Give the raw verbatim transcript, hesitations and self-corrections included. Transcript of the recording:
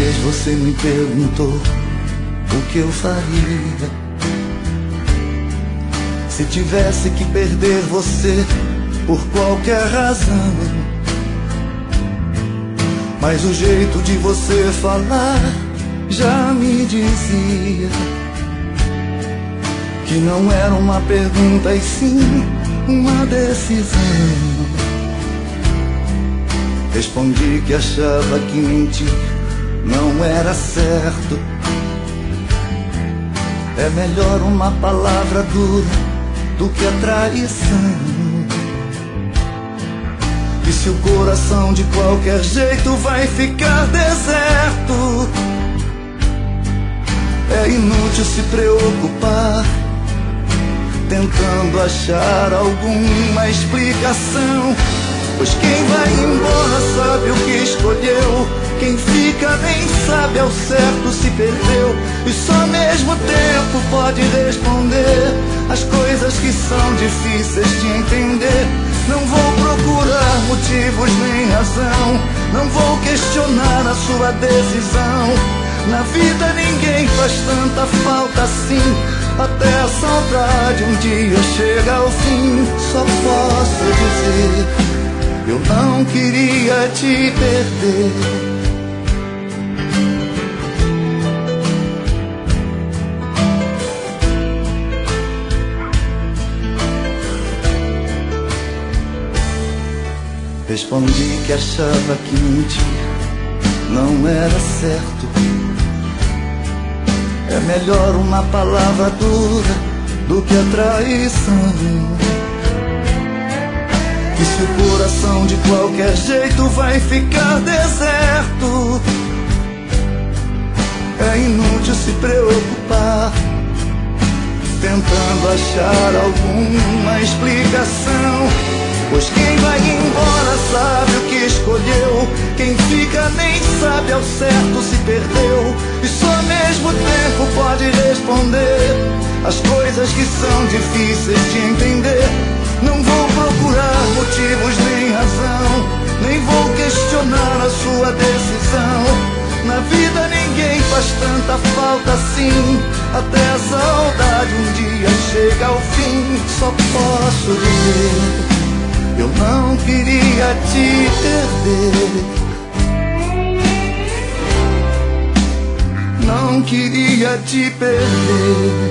vez você me perguntou o que eu faria se tivesse que perder você por qualquer razão. Mas o jeito de você falar já me dizia que não era uma pergunta e sim uma decisão. Respondi que achava que mentir não era certo. É melhor uma palavra dura do que a traição. E se o coração de qualquer jeito vai ficar deserto, é inútil se preocupar tentando achar alguma explicação. Pois quem vai embora sabe o que escolheu, quem fica nem sabe ao certo se perdeu. E só mesmo tempo pode responder as coisas que são difíceis de entender. Não vou procurar motivos nem razão, não vou questionar a sua decisão. Na vida ninguém faz tanta falta assim, até a saudade um dia chega ao fim. Só posso dizer, eu não queria te perder. Respondi que achava que mentir não era certo. É melhor uma palavra dura do que a traição. E se o coração de qualquer jeito vai ficar deserto, é inútil se preocupar tentando achar alguma explicação. Pois quem vai embora sabe o que escolheu, quem fica nem sabe ao certo se perdeu. E só mesmo tempo pode responder as coisas que são difíceis de entender. Não vou procurar motivos nem razão, nem vou questionar a sua decisão. Na vida ninguém faz tanta falta assim, até a saudade um dia chega ao fim. Só posso dizer, eu não queria te perder. Não queria te perder.